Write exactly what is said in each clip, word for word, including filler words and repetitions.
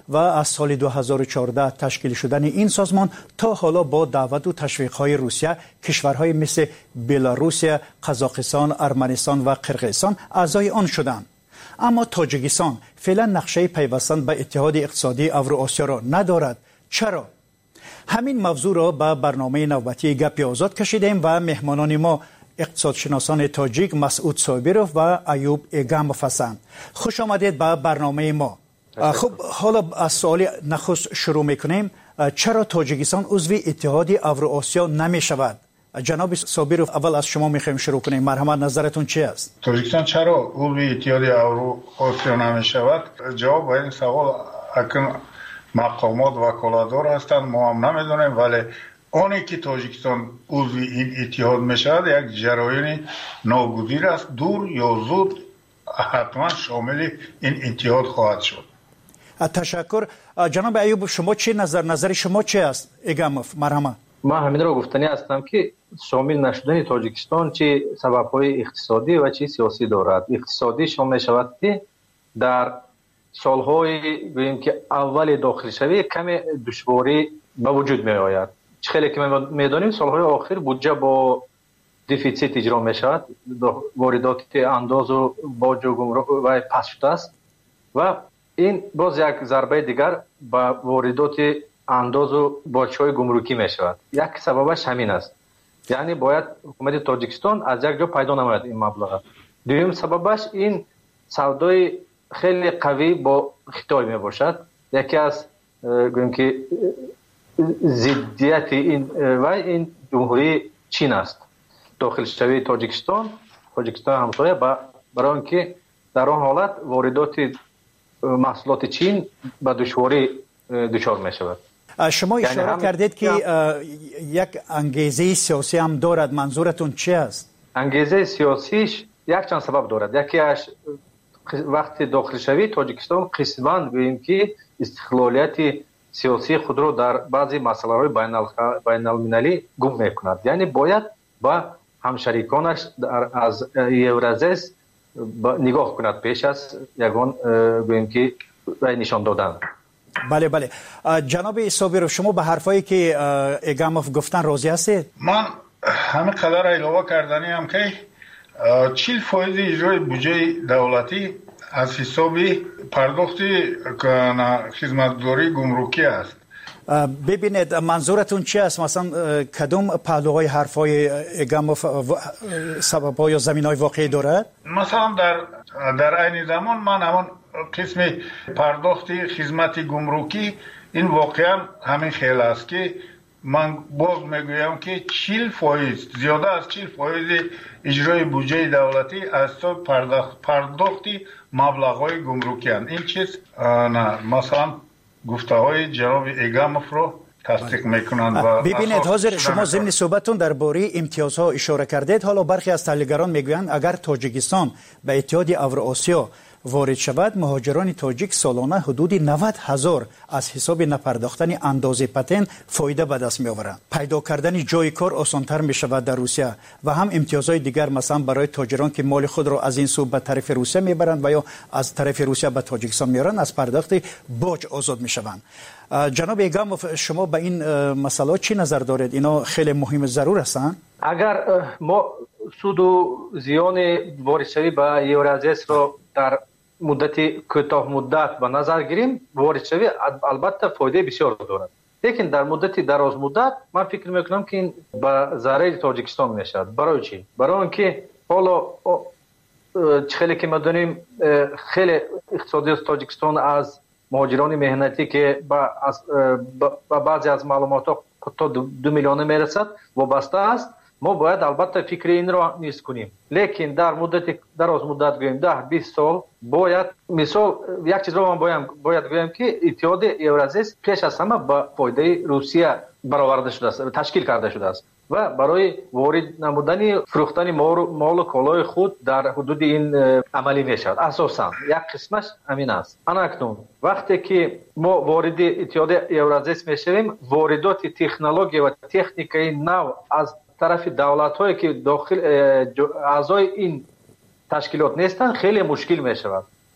و از سال دو هزار و چهارده تشکیل شدن این سازمان تا حالا با دعوت و تشویق‌های روسیه کشورهای مثل بلاروسیه، قزاقستان، ارمنستان و قرقیزستان اعضای آن شدند. اما تاجیکستان فعلا نقشه پیوستن به اتحاد اقتصادی اوراسیا را ندارد. چرا؟ همین موضوع را به برنامه نوبتی گپی آزاد کشیدیم و مهمانان ما اقتصادشناسان تاجیک مسعود صابروف و ایوب ایگاموف هستند. خوش آمدید به برنامه ما. خب حالا از سوال نخست شروع میکنیم. چرا تاجیکستان عضو اتحاد اوراسیا نمی شود؟ جناب صابروف، اول از شما میخوایم شروع کنیم. مرحمت، نظرتون چی است؟ تاجیکستان چرا عضو اتحاد اوراسیا نمی شود؟ جواب به این سوال اکنون مقامات وکالتدار هستند، ما هم نمیدونیم، ولی آنی که تاجیکستان عضو این اتحاد می شود یک جریان ناگزیر است. دور یا زود حتما شامل این اتحاد خواهد شد. تشکر. جناب ایوب، شما چی نظر نظر شما چی است؟ ایگاموف، مرحمت. ما همین را گفتنی هستم که شامل نشدن تاجیکستان چه سبب‌های اقتصادی و چه سیاسی دارد. اقتصادی شامل شود که در سالهای بگیم که اول داخل شوی کمی دشواری به وجود می آید. خیلی که ما میدانیم سالهای آخر بودجه با دیفیسیت اجرا می شود، واردات انداز و باج و گمرک و پس شده است و این باز یک ضربه دیگر به واردات انداز و باج‌های گمرکی می شود. یک سببش همین است، یعنی باید حکومت تاجیکستان از یک جا پیدا نماید این مبلغ. دوم سببش این سودای خیلی قوی با خیتای می باشد. یکی از گویم که ضدیت این و این جمهوری چین است. داخل شوی تاجیکستان تاجیکستان همسایه برای اینکه در آن حالت واردات محصولات چین به دشواری دچار می شود. شما اشاره یعنی کردید که یک انگیزه سیاسی هم دارد. منظورتون چی است؟ انگیزه سیاسیش یک چند سبب دارد. یکی از وقتی داخل شوی تاجیکستان قسماً بگیم که استقلالیت سیاسی خود را در بعضی مسائل بین المللی گم میکند. یعنی باید با همشریکانش از یورازیس نگاه کند پیش از یگان بگیم که نشان دادن. بله بله. جناب صابروف، شما به حرفایی که ایگاموف گفتن راضی هستید؟ من همه قدر علاوه کردنی هم که چهل فایز اجرای بودجه دولتی از حساب پرداخت خدمتگزاری گمرکی است. ببینید منظورتون چی است؟ مثلا کدوم پهلوهای حرفای ایگاموف سبب‌ها یا زمین‌های واقعی دارد؟ مثلا در در عین زمان من همون قسم پرداخت خدمت گمرکی این واقعا همین خیلی است که من باز میگویم که چهل فایز زیاده از چهل فایز اجرای بودجه دولتی از تو پرداخت پرداختی مبلغ‌های گمرکی اند. این چیز نه مثلا گفته های جناب ایگاموف رو تصدیق میکنند. و ببینید حاضر شما ضمن صحبتتون درباره امتیازها اشاره کردید. حالا برخی از تحلیلگران میگویند اگر تاجیکستان به اتحاد اوراسیا وارد شود، مهاجران تاجیک سالانه حدود نود هزار از حساب نپرداختن اندازه پتن فایده به دست می آورند. پیدا کردن جای کار آسانتر می شود در روسیه و هم امتیازهای دیگر مثلا برای تاجران که مال خود را از این سو به طرف روسیه می برند و یا از طرف روسیه به تاجیکستان می آورند، از پرداخت باج آزاد می شوند. جناب ایگاموف، شما به این مسئله چی نظر دارید؟ اینا خیلی مهم ضرور هستند. اگر ما سود و زیان واردشوی به یورازیس را در مدت کوتاه مدت به نظر گیریم، واردشوی البته فایده بسیار دارد، لیکن در مدت دراز مدت من فکر میکنم که این به ضرر تاجیکستان میشود. برای چی؟ برای اینکه حالا خیلی که ما دونیم خیلی اقتصادی تاجیکستان از مهاجران مهنتی که با از با بعضی از معلومات تا دو میلیون میرسد وابسته است. ما باید البته فکر این را نیست کنیم، لیکن در مدت دراز مدت گویم ده بیست سال باید مثال یک چیز را من باید باید گویم که اتحاد یورازیس پیش از همه با فایده روسیه برآورده شده است، تشکیل کرده شده است و برای وارد نمودن فروختن مال و کالای خود در حدود این عملی می شود. اساسا یک قسمش همین است. اکنون وقتی که ما وارد اتحاد یورازیس می شویم، واردات تکنولوژی و تکنیکی نو از طرف دولت هایی که داخل اعضای این تشکیلات نیستن خیلی مشکل می شود.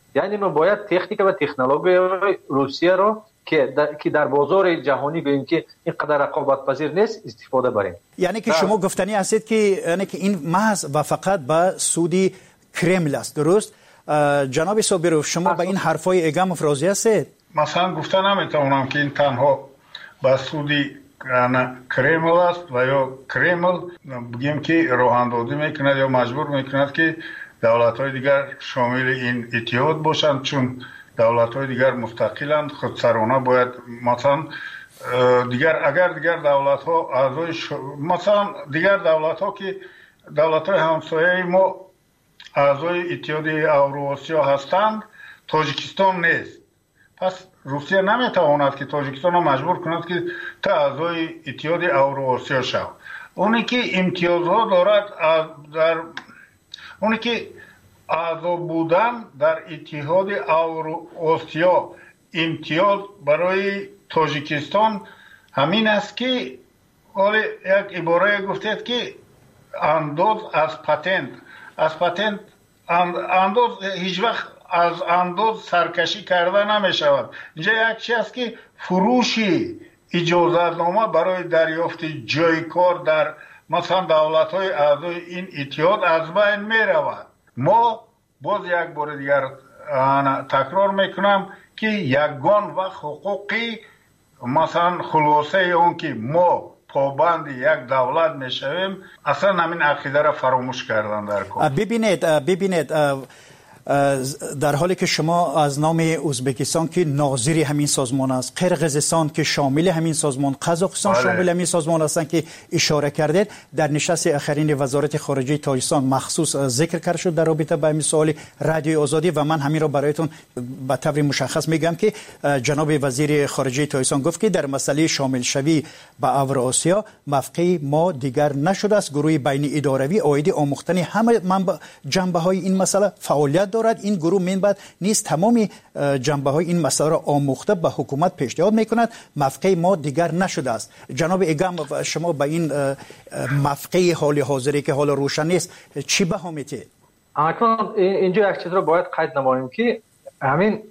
یعنی ما باید تکنیک و تکنولوژی روسیه رو که در, که در بازار جهانی ببینیم که اینقدر رقابت پذیر نیست استفاده بریم. یعنی که شما گفتنی هستید که یعنی که این محض و فقط به سودی کرمل است، درست؟ جناب صابرو شما به این حرفای اگاموف راضی هستید؟ مثلا گفتن نمیتونم که این تنها به سودی کرمل است و یا کرمل بگیم که راهاندازی میکند یا مجبور میکند که دولت‌های دیگر شامل این اتحاد باشند، چون دولت‌های دیگر مستقلند، خودسرانه باید مثلا دیگر اگر دیگر دولت‌ها اعضای ش... مثلا دیگر دولت‌ها که دولت‌های همسایه ما اعضای اتحاد اوراسیا هستند، تاجیکستان نیست. پس روسیه نمیتواند که تاجیکستان را مجبور کند که تا اعضای اتحاد اوراسیا شود. اونی که امتیازها دارد در اونی که اعضا بودن در اتحاد اوراسیا امتیاز برای تاجیکستان همین است که ولی یک عباره گفتید که انداز از پتنت از پتنت انداز هیچ وقت از انداز سرکشی کرده نمی شود. اینجا یک چیز است که فروشی اجازتنامه برای دریافت جای کار در مثلا دولت های اعضای این اتحاد از بین می رود. ما باز یک بار دیگر تکرار میکنم که یگان و حقوقی مثلا خلاصه اون که ما پابند یک دولت میشویم اصلا همین عقیده را فراموش کردن در کار. ببینید ببینید در حالی که شما از نام ازبکستان که ناظر همین سازمان است، قرقیزستان که شامل همین سازمان، قزاقستان شامل همین سازمان هستند که اشاره کردید، در نشست اخرین وزارت خارجه تاجیکستان مخصوص ذکر کرده شد در رابطه با همین سوال رادیو آزادی و من همین را برایتون به طور مشخص میگم که جناب وزیر خارجه تاجیکستان گفت که در مسئله شامل شوی به اوراسیا موقع ما دیگر نشده است. گروه بین اداروی عاید آموختن همه جنبه های این مسئله فعالیت دارد. این گروه منبع نیست تمامی جنبه های این مسئله را آموخته به حکومت پیشنهاد میکند. موقع ما دیگر نشده است. جناب اگاموف شما به این موقع حال حاضری که حال روشن نیست چی بها میتید؟ اکنون اینجا یک چیز را باید قید نماییم که همین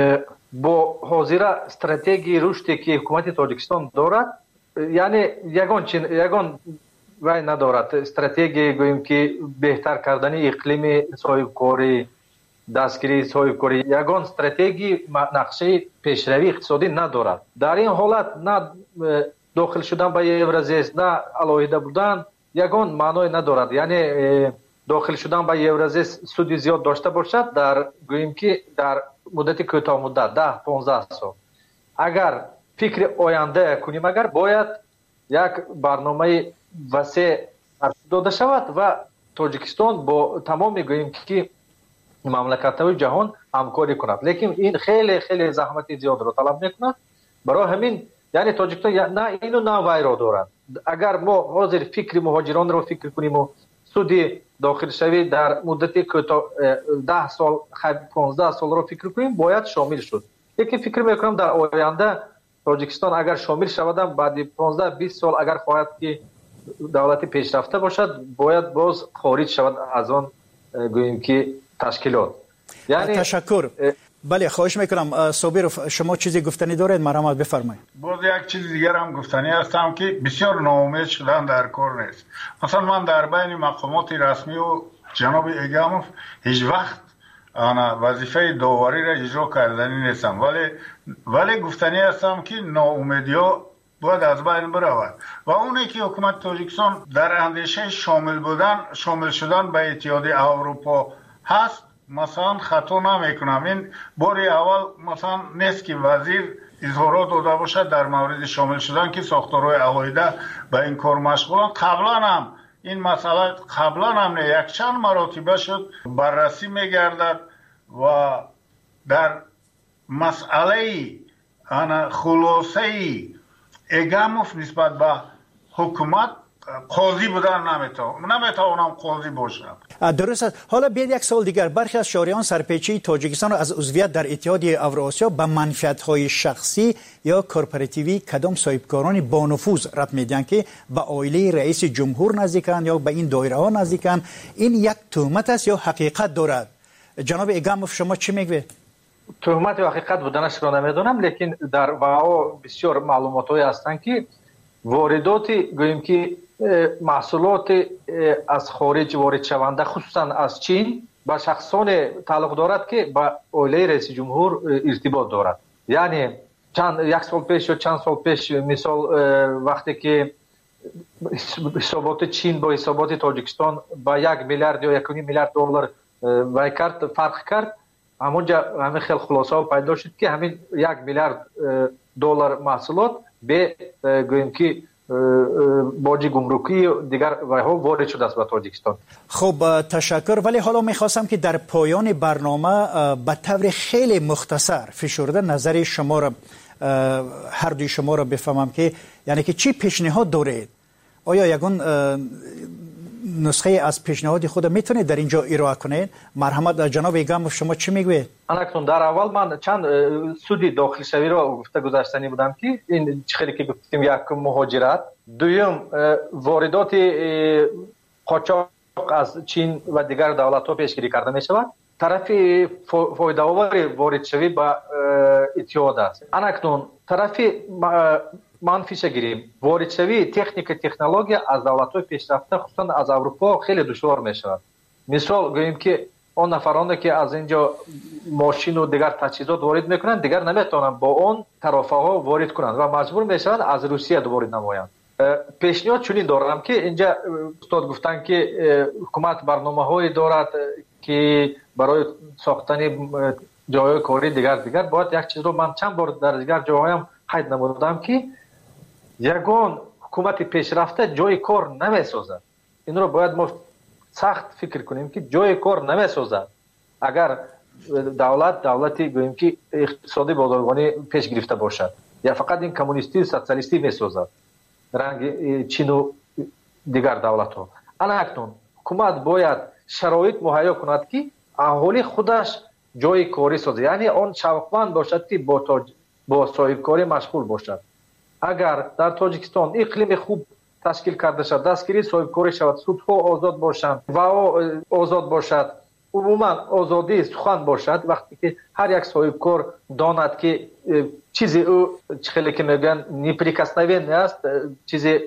با حاضر استراتژی رشدی که حکومت تاجیکستان دارد، یعنی یگان چین یگان وای ندارد استراتژی گوییم که بهتر کردن اقلیم صاحبکاری، دستگیری صاحبکاری، یگان استراتژی نقشه پیشروی اقتصادی ندارد. در این حالت نه داخل شدن به یورازیس نه علاهیده بودن یگان معنی ندارد. یعنی داخل شدن به یورازیس سودی زیاد داشته باشد در گوییم که در مدت کوتاه مدت ده پانزده سال اگر فکر آینده کنیم، اگر باید یک برنامه وسیع داده شود و تاجیکستان با تمام میگوییم که مملکت‌های جهان همکاری کند، لیکن این خیلی خیلی زحمت زیاد را طلب میکند. برای همین یعنی تاجیکستان نه اینو نه وای را دارد. اگر ما حاضر فکر مهاجران را فکر کنیم و سودی داخل شوی در مدت کوتاه ده سال پانزده سال را فکر کنیم باید شامل شد. لیکن فکر میکنم در آینده تاجیکستان اگر شامل شود بعد پانزده بیست سال اگر خواهد که دولت پیشرفته باشد باید باز خارج شود از آن گوییم که تشکیلات. یعنی تشکر. بله خواهش میکنم صابرو شما چیزی گفتنی دارید مرحمت بفرمایید. باز یک چیز دیگر هم گفتنی هستم که بسیار ناامید شدن در کار نیست. مثلا من در بین مقامات رسمی و جناب اگاموف هیچ وقت انا وظیفه داوری را اجرا کردنی نیستم، ولی ولی گفتنی هستم که ناامیدی‌ها باید از بین برود و اونی که حکومت تاجیکستان در اندیشه شامل بودن شامل شدن به اتحاد اروپا هست، مثلا خطا نمیکنم این باری اول مثلا نیست که وزیر اظهارات داده باشد در مورد شامل شدن که ساختارهای علاهیده به این کار مشغولند. قبلا هم این مسئله قبلا هم نه یک چند مراتبه شد بررسی میگردد و در مسئله انا خلاصه اگاموف نسبت به حکومت قاضی بودن نمیتونم نمیتونم قاضی باشم. درست است. حالا بیاید یک سوال دیگر. برخی از شهریان سرپیچی تاجیکستان از عضویت در اتحاد اوراسیا به منفعت‌های شخصی یا کورپوراتیوی کدام صاحبکاران با نفوذ رد میدن که به عائله رئیس جمهور نزدیکن یا به این دایره ها نزدیکن. این یک تهمت است یا حقیقت دارد؟ جناب ایگاموف شما چی میگوید؟ تهمت و حقیقت بودنش را نمیدونم، لیکن در واقع بسیار معلومات هایی هستند که واردات گوییم که محصولات از خارج وارد شونده خصوصا از چین با شخصان تعلق دارد که با عائله رئیس جمهور ارتباط دارد. یعنی چند یک سال پیش یا چند سال پیش مثال وقتی که حسابات چین با حسابات تاجیکستان با یک میلیارد یا یک میلیارد دلار وای کرد فرق کرد، همونجا همین خیلی خلاصه پیدا شد که همین یک میلیارد دلار محصولات به گوییم که باج گمرکی دیگر وایها وارد شده است به تاجیکستان. خب تشکر. ولی حالا میخواستم که در پایان برنامه به طور خیلی مختصر فشرده نظر شما را هر دوی شما را بفهمم که یعنی که چی پیشنهاد دارید؟ آیا یگون نسخه از پیشنهاد خود میتونید در اینجا ارائه کنید؟ مرحمت جناب ایگاموف شما چی میگوید؟ اکنون در اول من چند سودی داخل شوی را گفته گذاشتنی بودم که این خیلی که گفتیم یک مهاجرت، دوم واردات قاچاق از چین و دیگر دولت ها پیشگیری کرده می شود، طرف فایده آور وارد شوی با اتحاد است. اکنون طرف منفیش گیریم وارد شوی تکنیک تکنولوژی از دولت های پیشرفته خصوصا از اروپا خیلی دشوار می شود. مثال گوییم که آن نفرانی که از اینجا ماشین و دیگر تجهیزات وارد میکنند دیگر نمیتونن با اون طرفه ها وارد کنند و مجبور میشوند از روسیه وارد نمایند. پیشنهاد چنین دارم که اینجا استاد گفتن که حکومت برنامه های دارد که برای ساختن جای کاری دیگر دیگر باید یک چیز رو من چند بار در دیگر جاهایم قید نمودم که یگان حکومت پیشرفته جای کار نمیسازد. این رو باید ما سخت فکر کنیم که جای کار نمیسازد. اگر دولت دولتی گوییم که اقتصادی بازرگانی پیش گرفته باشد یا فقط این کمونیستی سوسیالیستی میسازد رنگ چین و دیگر دولت ها. اکنون حکومت باید شرایط مهیا کند که اهالی خودش جای کاری سازد، یعنی آن شوقمند باشد که با تاج... با صاحب کاری مشغول باشد. اگر در تاجیکستان اقلیم خوب تشکیل کرده شد، دستگیری صاحب کاری شود، سودها آزاد باشند و آزاد باشد، عموما آزادی سخن باشد، وقتی که هر یک صاحب کار داند که چیزی او خیلی که میگن نیپریکسنوین است، چیزی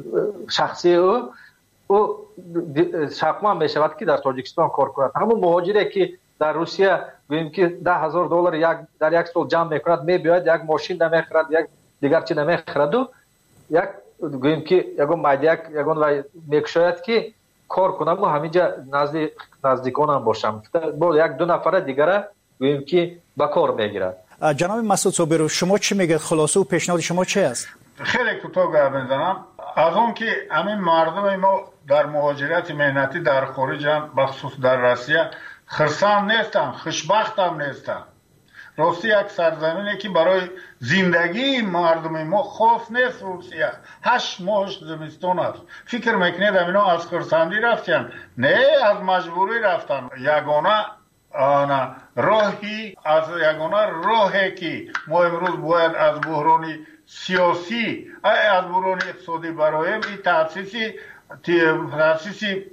شخصی او او شوقمند می شود که در تاجیکستان کار کند. همون مهاجری که در روسیه گوییم که ده هزار دلار یک در یک سال جمع میکند، میباید یک ماشین نمیخرد، یک دیگر چی نمیخرد و یک گوییم که یگون مایدیک یگون و میکشاید که کار کنم و همینجا نزد نزدیکانم باشم با یک دو نفر دیگر گوییم که با کار میگیرد. جناب مسعود صابرو شما چی میگید؟ خلاصه و پیشنهاد شما چه است؟ خیلی کوتاه گپ میزنم. از اون که همین مردم ما در مهاجرت مهنتی در خارج هم بخصوص در روسیه خرسان نیستن، خوشبخت هم نیستن. راستی یک سرزمینی که برای زندگی مردم ما خاص نیست روسیه. هشت ماه زمستان است. فکر میکنید اینا از خرسندی رفتن؟ نه، از مجبوری رفتن. یگانه آنا راهی از یگانه راهی که ما امروز باید از بحرانی سیاسی از بحران اقتصادی برایم این تاسیسی تاسیسی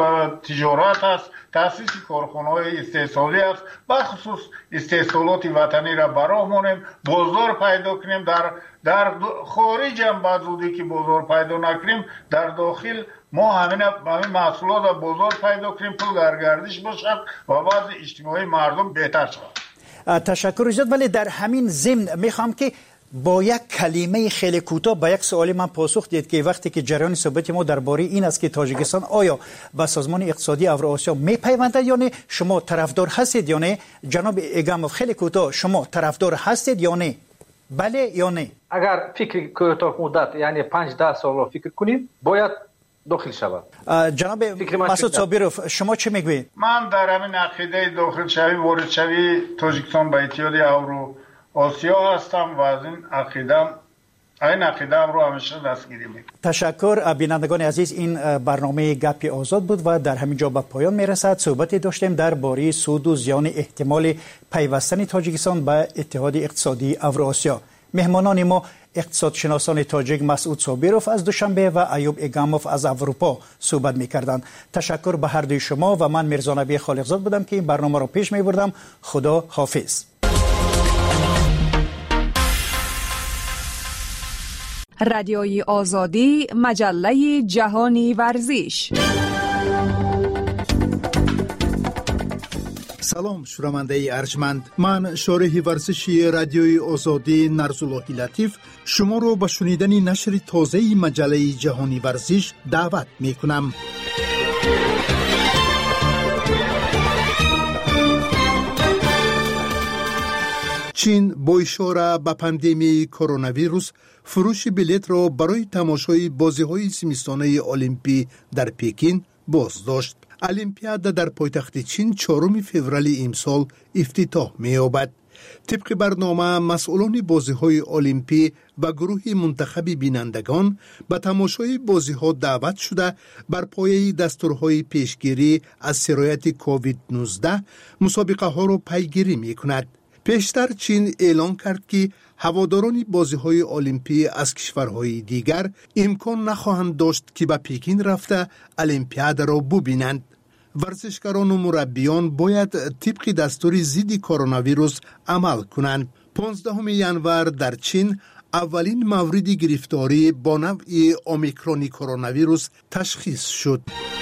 تجارت است، تاسیس کارخانه‌های استحصالی است، بخصوص استحصالات وطنی را براه مانیم، بازار پیدا کنیم. در در خارج هم بعضی که بازار پیدا نکنیم، در داخل ما همین همین محصولات را بازار پیدا کنیم، پول در گردش باشد و وضع اجتماعی مردم بهتر شود. تشکر زیاد. ولی در همین ضمن میخوام که با یک کلمه خیلی کوتاه با یک سوالی من پاسخ دید که وقتی که جریان صحبت ما درباره این است که تاجیکستان آیا به سازمان اقتصادی اوراسیا میپیوندد یا نه، شما طرفدار هستید یا نه؟ جناب ایگاموف خیلی کوتاه شما طرفدار هستید یا نه؟ بله یا نه؟ اگر فکر کوتاه مدت یعنی پنج ده سال فکر کنیم باید داخل شود. جناب مسعود صابروف شما چه میگویید؟ من در همین عقیده داخل شوی وارد شوی تاجیکستان به اتحاد اورو آسیا هستم و از این عقیدم این عقیدم رو همیشه دستگیری میکنم. تشکر. بینندگان عزیز، این برنامه گپی آزاد بود و در همین جا به پایان میرسد. صحبتی داشتیم درباره سود و زیان احتمال پیوستن تاجیکستان به اتحاد اقتصادی اوراسیا. مهمانان ما اقتصادشناسان تاجیک مسعود صابروف از دوشنبه و ایوب اگاموف از اروپا صحبت می‌کردند. تشکر به هر دوی شما و من میرزا خالقزاد بودم که این برنامه را پیش می‌بردم. خدا حافظ. رادیوی آزادی، مجله جهانی ورزش. سلام شنونده ارجمند، من شارح ورزشی رادیوی آزادی نرزالله لطیف شما رو به شنیدن نشر تازه مجله جهانی ورزش دعوت می کنم. چین با اشاره به پاندمی کرونا ویروس فروش بلیط را برای تماشای بازی‌های زمستانه المپی در پکین باز داشت. المپیاد در پایتخت چین چهارم فوریه امسال افتتاح می‌یابد. طبق برنامه مسئولان بازی‌های المپی و گروه منتخب بینندگان به تماشای بازی‌ها دعوت شده بر پایه دستورهای پیشگیری از سرایت کووید نوزده مسابقه‌ها را پیگیری می‌کند. پیشتر چین اعلان کرد که هواداران بازی‌های المپی از کشورهای دیگر امکان نخواهند داشت که به پکین رفته المپیاد را ببینند. ورزشکاران و مربیان باید طبق دستور ضد کرونا ویروس عمل کنند. پانزدهم ژانویه در چین اولین مورد گرفتاری با نوع اومیکرون کرونا ویروس تشخیص شد.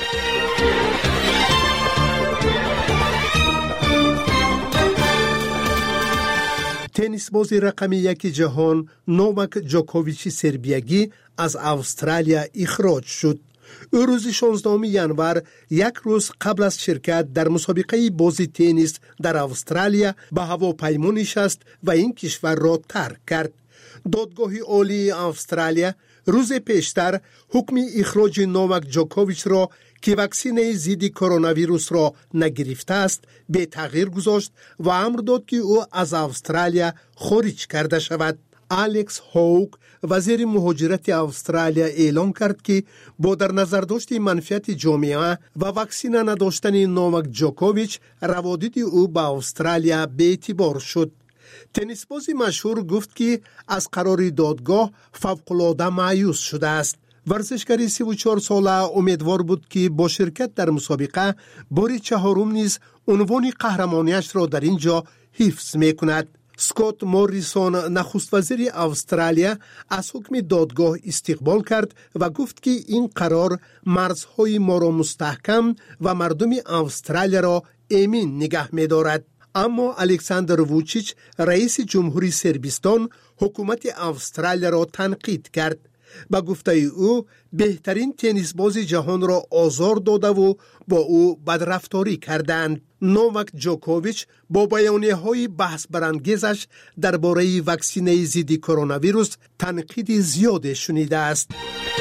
تنیس بازی رقم یک جهان نوواک جوکوویچ سربیایی از استرالیا اخراج شد. او روز شانزدهم ژانویه یک روز قبل از شرکت در مسابقه بازی تنیس در استرالیا به هواپیما نشست و این کشور را ترک کرد. دادگاه عالی استرالیا روز پیشتر حکم اخراج نوواک جوکوویچ را که واکسن ضد کرونا ویروس را نگرفته است به تغییر گذاشت و امر داد که او از استرالیا خارج کرده شود. الکس هوک وزیر مهاجرت استرالیا اعلام کرد که با در نظر داشت منفعت جامعه و واکسن نداشتن نوواک جوکوویچ روادید او با استرالیا به اعتبار شد. تنیس بازی مشهور گفت که از قرار دادگاه فوق‌العاده مایوس شده است. ورزشکار سی و چهار ساله امیدوار بود که با شرکت در مسابقه بار چهارم نیز عنوان قهرمانیش را در اینجا حفظ می‌کند. اسکات موریسون نخست وزیر استرالیا از حکم دادگاه استقبال کرد و گفت که این قرار مرزهای ما را مستحکم و مردم استرالیا را امین نگه می‌دارد. اما الکساندر ووچیچ رئیس جمهوری صربستان حکومت استرالیا را تنقید کرد. با گفته او بهترین تنیس باز جهان را آزار داده و با او بدرفتاری کردند. نوواک جوکوویچ با بیانیه های بحث برانگیزش درباره واکسن ضد کرونا ویروس تنقید زیاد شنیده است.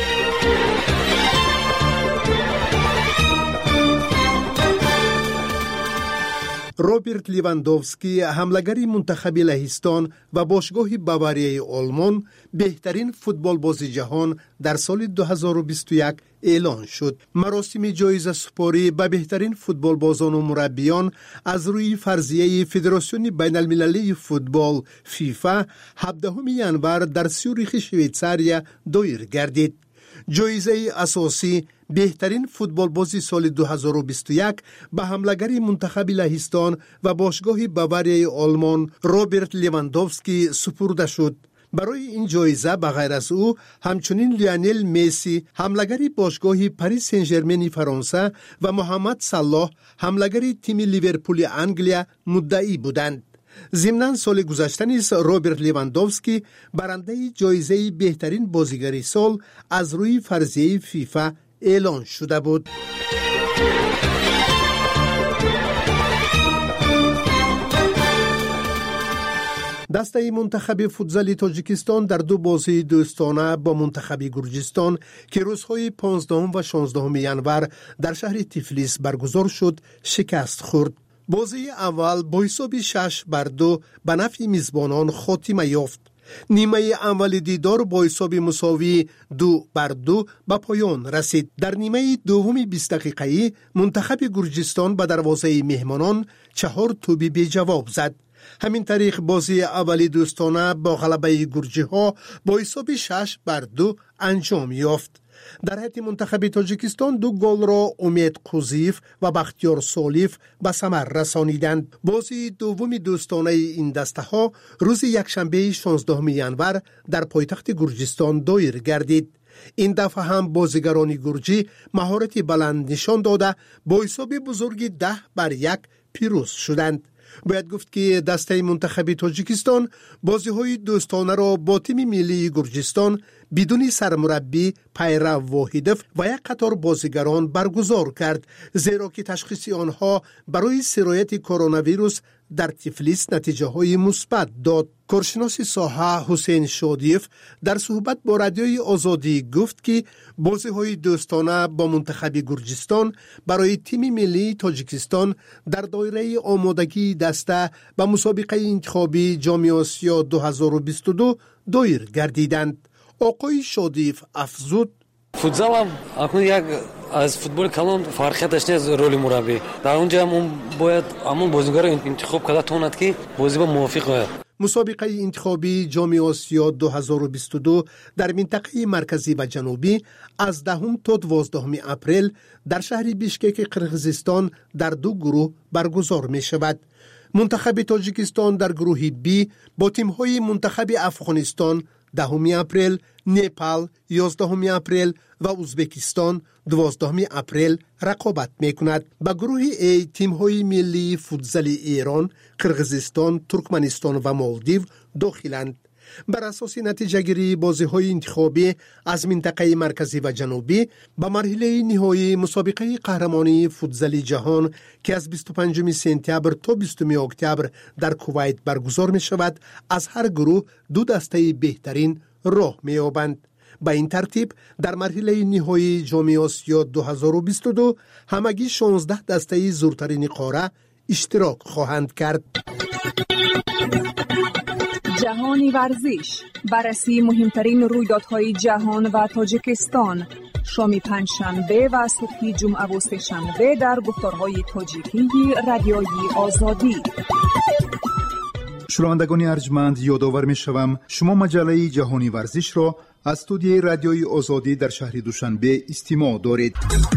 روبرت لیواندوفسکی حملگر منتخب لهستان و باشگاه باواریای آلمان بهترین فوتبال باز جهان در سال دو هزار و بیست و یک اعلان شد. مراسم جایزه سپاری به بهترین فوتبال بازان و مربیان از روی فرضیه فدراسیون بین المللی فوتبال فیفا هفدهم ژانویه در سیوریخ شویتزاریا دایر گردید. جایزه اساسی بهترین فوتبال بازی سال دو هزار و بیست و یک به حملگر منتخب لهستان و باشگاه باواریای آلمان روبرت لیواندوفسکی سپرده شد. برای این جایزه به غیر از او همچنین لیونل مسی حملگر باشگاه پاریس سن ژرمن فرانسه و محمد صلاح حملگر تیم لیورپول انگلیا مدعی بودند. ضمناً سال گذشته نیز روبرت لیواندوفسکی برنده جایزه بهترین بازیگر سال از روی فرضیه فیفا اعلان شده بود. دسته منتخب فوتزال تاجیکستان در دو بازی دوستانه با منتخب گرجستان که روزهای پانزدهم و شانزدهم ژانویه در شهر تیفلیس برگزار شد شکست خورد. بازی اول با حساب شش بر دو به نفع میزبانان خاتمه یافت. نیمه اول دیدار با حساب مساوی دو بر دو به پایان رسید. در نیمه دوم بیست دقیقه‌ای منتخب گرجستان به دروازه مهمانان چهار توپ بی جواب زد. همین طریق بازی اولی دوستانه با غلبه گرجی ها با حساب شش بر دو انجام یافت. در حد منتخب تاجیکستان دو گل را امید قوزیف و بختیار سالیف به ثمر رسانیدند. بازی دوم دوستانه این دسته ها روز یکشنبه شانزدهم ژانویه در پایتخت گرجستان دایر گردید. این دفعه هم بازیگران گرجی مهارت بلند نشان داده با حساب بزرگ ده بر یک پیروز شدند. باید گفت که دسته منتخب تاجیکستان بازی های دوستانه را با تیم ملی گرجستان بدون سرمربی پیرو واحدف و یک قطار بازیگران برگزار کرد، زیرا که تشخیص آنها برای سرایت کرونا ویروس در تفلیس نتیجه های مثبت داد. کارشناس ساحه حسین شادیف در صحبت با رادیوی آزادی گفت که بازی های دوستانه با منتخب گرجستان برای تیم ملی تاجیکستان در دایره آمادگی دسته به مسابقه انتخابی جام آسیا دو هزار و بیست و دو دایر گردیدند. آقای شادیف افزود: فوتزال هم اکنون یک از فوتبال کلان فرقیتش نیست رولی مربی. در اونجا هم باید همون بازیگر انتخاب کرده تواند که بازی با موافق باید. مسابقه انتخابی جام آسیا دو هزار و بیست و دو در منطقه مرکزی و جنوبی از دهم تا دوازدهم اپریل در شهر بیشکک قرقیزستان در دو گروه برگزار می شود. منتخب تاجیکستان در گروه بی با تیم‌های منتخب افغانستان دهم اپریل، نپال یازدهم اپریل و ازبکستان دوازدهم اپریل رقابت میکند. با گروه ای تیم‌های ملی فوتزال ایران، قرقیزستان، ترکمنستان و مالدیو داخلند. بر اساس نتیجه گیری بازی‌های انتخابی از منطقه مرکزی و جنوبی به مرحله نهایی مسابقه قهرمانی فوتزال جهان که از بیست و پنجم سپتامبر تا بیستم اکتبر در کویت برگزار می شود، از هر گروه دو دسته بهترین راه می یابند. با این ترتیب در مرحله نهایی جام آسیا دو هزار و بیست و دو همگی شانزده دسته زورترین قاره اشتراک خواهند کرد. جهانی ورزش، بررسی مهمترین رویدادهای جهان و تاجیکستان، شام پنجشنبه و صبح جمعه و سه‌شنبه در گفتارهای تاجیکی رادیوی آزادی. شنوندگان ارجمند، یادآور می‌شوم شما مجله جهانی ورزش را از استودیوی رادیوی آزادی در شهر دوشنبه استماع دارید.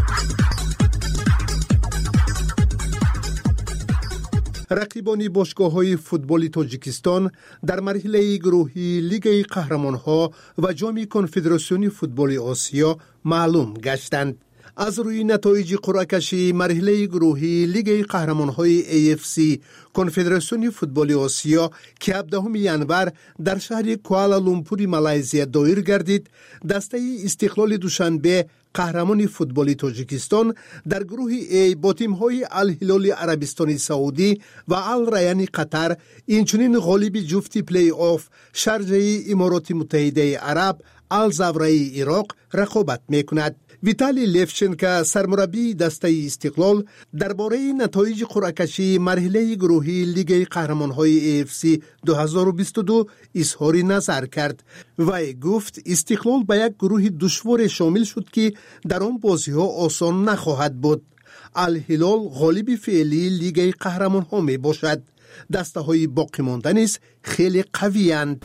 رقیبان باشگاه‌های فوتبال تاجیکستان در مرحله گروهی لیگ قهرمان‌ها و جام کنفدراسیون فوتبال آسیا معلوم گشتند. از روی نتایج قرعه کشی مرحله گروهی لیگ قهرمان‌های ای اف سی کنفدراسیون فوتبال آسیا که هفدهم ژانویه در شهر کوالالامپور مالزی دایر گردید، دسته استقلال دوشنبه قهرمان فوتبال تاجیکستان در گروه ای با تیم‌های الهلال عربستان سعودی و الریان قطر، اینچنین غالب جفت پلی آف شارجه امارات متحده عرب الزاویه عراق رقابت می‌کند. ویتالی لیفچنکا سرمربی دسته استقلال درباره نتایج قرعه کشی مرحله گروهی لیگ قهرمان‌های ای اف سی دو هزار و بیست و دو اظهار نظر کرد و گفت استقلال به یک گروه دشوار شامل شد که در آن بازی‌ها آسان نخواهد بود. الهلال غالب فعلی لیگ قهرمان‌ها می باشد. دسته های باقی مانده نیز خیلی قوی اند.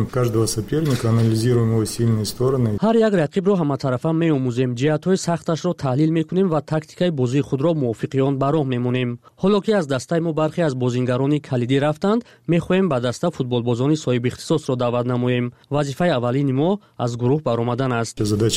هر یک رقیب را همطرفه می‌آموزیم، جهت‌های سختش را تحلیل می‌کنیم و تاکتیکای بازی خود را موافق آن براه می‌مونیم. حالا که از دسته ما برخی از بازیگران کلیدی رفتند، می‌خواهیم به دسته فوتبالبازان صاحب اختصاص را دعوت نماییم. وظیفه اولین ما از گروه برآمدن است.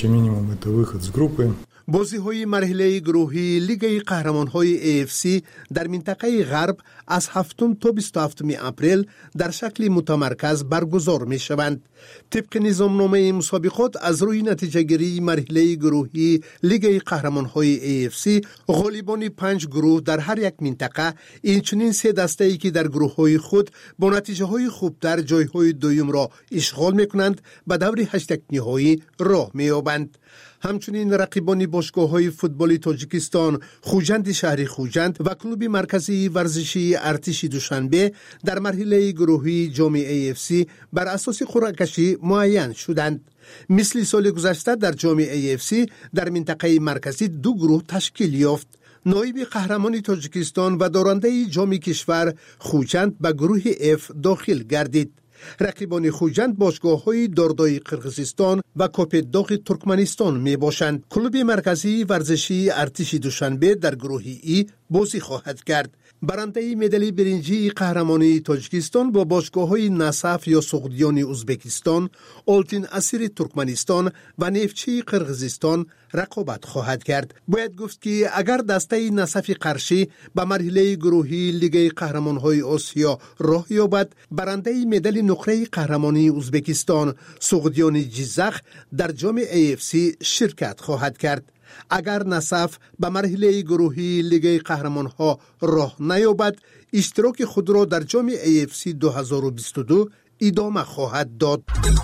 بازی های مرحله گروهی لیگ قهرمان‌های ای اف سی در منطقه غرب از هفتم تا بیست و هفتم اپریل در شکل متمرکز برگزار می شوند. طبق نظامنامه مسابقات از روی نتیجه گیری مرحله گروهی لیگ قهرمان‌های ای اف سی غالبان پنج گروه در هر یک منطقه، اینچنین سه دسته ای که در گروه‌های خود با نتیجه های خوبتر جای‌های دوم را اشغال می کنند به دور هشت نهایی راه می یابند. همچنین رقیبان باشگاه‌های فوتبال تاجیکستان خوجند شهر خوجند و کلوب مرکزی ورزشی ارتش دوشنبه در مرحله گروهی جام ای اف سی بر اساس قرعه کشی معین شدند. مثل سال گذشته در جام ای اف سی در منطقه مرکزی دو گروه تشکیل یافت. نایب قهرمان تاجیکستان و دارنده جام کشور خوجند به گروه اف داخل گردید. رقیبان خوجند باشگاه‌های داردای قرقیزستان و کوپداغ ترکمنستان می باشند. کلوب مرکزی ورزشی ارتش دوشنبه در گروه ای بازی خواهد کرد. برنده مدال برنجی قهرمانی تاجیکستان با باشگاه‌های نصف یا سغدیان ازبکستان، آلتین اسیر ترکمنستان و نفتچی قرقیزستان رقابت خواهد کرد. باید گفت که اگر دسته نصف قرشی به مرحله گروهی لیگ قهرمان‌های آسیا راه یابد، برنده مدال نقره قهرمانی ازبکستان، سغدیان جیزخ در جام ای اف سی شرکت خواهد کرد. اگر نصف به مرحله گروهی لیگ قهرمان‌ها راه نیابد، اشتراک خود را در جام ای اف سی دو هزار و بیست و دو ادامه خواهد داد.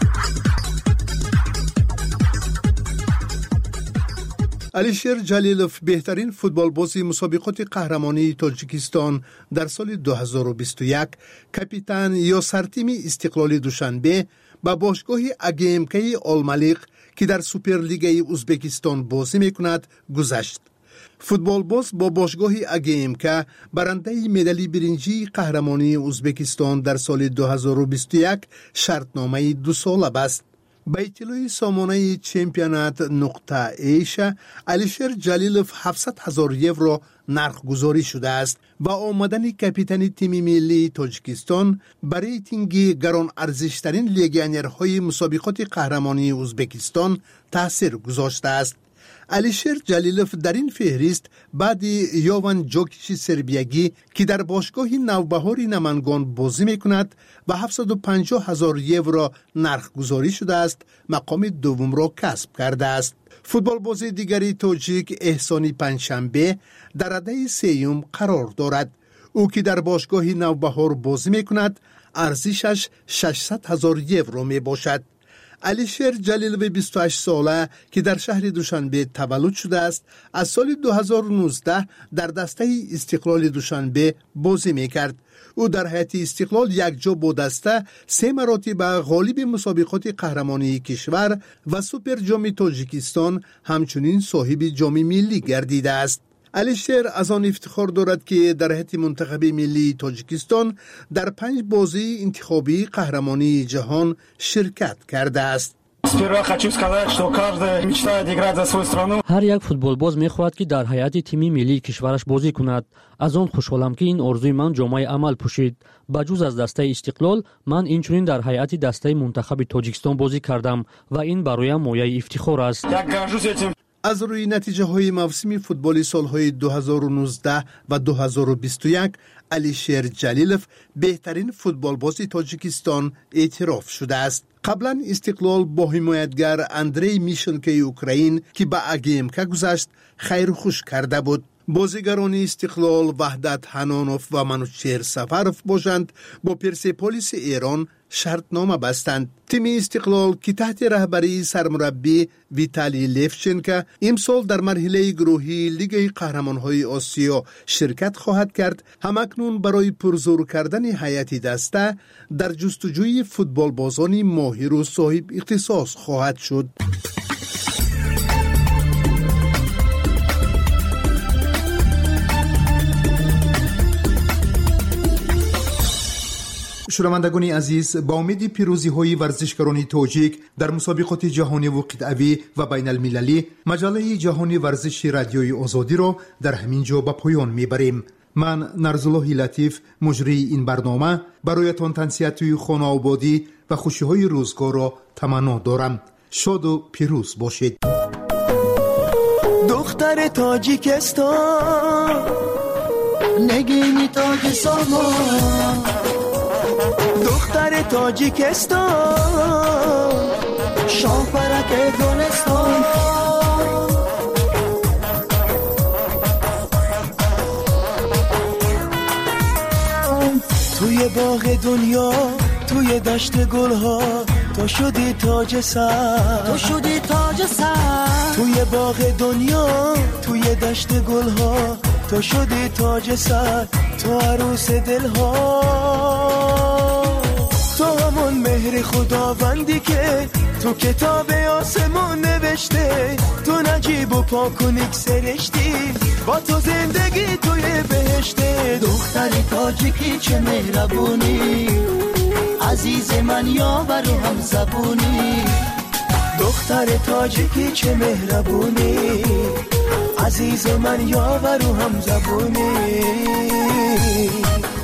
علیشیر جلیلوف بهترین فوتبالباز مسابقات قهرمانی تاجیکستان در سال دو هزار و بیست و یک، کاپیتان یا سرتیم استقلال دوشنبه با باشگاه اگیمکی آلملیق که در سوپرلیگ ازبکستان بازی میکند گذشت. فوتبالباز با باشگاه اگیمکا برنده مدال برنجی قهرمانی ازبکستان در سال دو هزار و بیست و یک شرطنامه دو ساله بست. با اطلاع سامانه چمپیونات نقطه ایشا، علیشیر جلیلوف هفتصد هزار یورو نرخ گذاری شده است و آمدن کاپیتان تیم ملی تاجیکستان برای ریتینگ گران ارزشترین لیگیونرهای مسابقات قهرمانی ازبکستان تاثیر گذاشته است. علیشیر جلیلوف در این فهرست بعد یوان جوکیچ سربیگی که در باشگاه نوبهاری نمنگان بازی میکند و هفتصد و پنجاه هزار یورو نرخ گذاری شده است، مقام دوم را کسب کرده است. فوتبال بازی دیگری تاجیک احسانی پنجشنبه در رده سیوم قرار دارد. او که در باشگاه نوبهار بازی میکند، ارزشش ششصد هزار یورو می باشد. علیشیر جلیلوف بیست و هشت ساله که در شهر دوشنبه تولد شده است، از سال دو هزار و نوزده در دسته استقلال دوشنبه بازی میکرد. او در هیئت استقلال یک جا با دسته سه مراتب غالب مسابقات قهرمانی کشور و سوپر جام تاجیکستان، همچنین صاحب جام ملی گردیده است. علیشیر از آن افتخار دارد که در هیئت منتخب ملی تاجیکستان در پنج بازی انتخابی قهرمانی جهان شرکت کرده است. هر یک فوتبالباز می‌خواهد که در هیئت تیم ملی کشورش بازی کند. از آن خوشحالم که این آرزوی من جامعه عمل پوشید. بجز از دسته استقلال، من اینچنین در هیئت دسته منتخب تاجیکستان بازی کردم و این برایم مایه افتخار است. از روی نتیجه های موسمی فوتبالی سالهای دو هزار و نوزده و دو هزار و بیست و یک، علیشیر جلیلوف بهترین فوتبالباز تاجیکستان اعتراف شده است. قبلا استقلال با حمایتگر اندری میشنکی اوکراین که به اگیمکا گذشت خیر خوش کرده بود. بازیگران استقلال وحدت حنانوف و منوچهر سفروف باشند با پرسپولیس ایران شرطنامه بستند. تیم استقلال که تحت رهبری سرمربی ویتالی لیفچنکا امسال در مرحله گروهی لیگ قهرمان‌های آسیا شرکت خواهد کرد، همکنون برای پرزور کردن هیئت دسته در جستجوی فوتبالبازان ماهر و صاحب اختصاص خواهد شد. شنوندگان عزیز، با امید پیروزی های ورزشکاران تاجیک در مسابقات جهانی و قطعوی و بین المللی، مجله جهانی ورزش رادیوی آزادی را در همین جا به پایان میبریم. من نرزالله لطیف مجری این برنامه برایتان تنسیت خانه آبادی و خوشی های روزگار را تمنا دارم. شاد و پیروز باشید. دختر تاجیکستان نگینی تاج سامان، دختر تاجیکستان شاه پرک گلستان، توی باغ دنیا توی دشت گلها تو شدی تاج سر، تو شدی تاج سر، توی باغ دنیا توی دشت گلها تو شدی تاج سر، تو عروس دلها، تو همون اون مهر خداوندی که تو کتاب آسمون نوشته، تو نجیب و پاک و نیک سرشتی، با تو زندگی توی بهشته. دختر تاجیکی چه مهربونی، عزیز من یاور و هم زبونی. دختر تاجیکی چه مهربونی، عزیز من یاور و هم زبونی.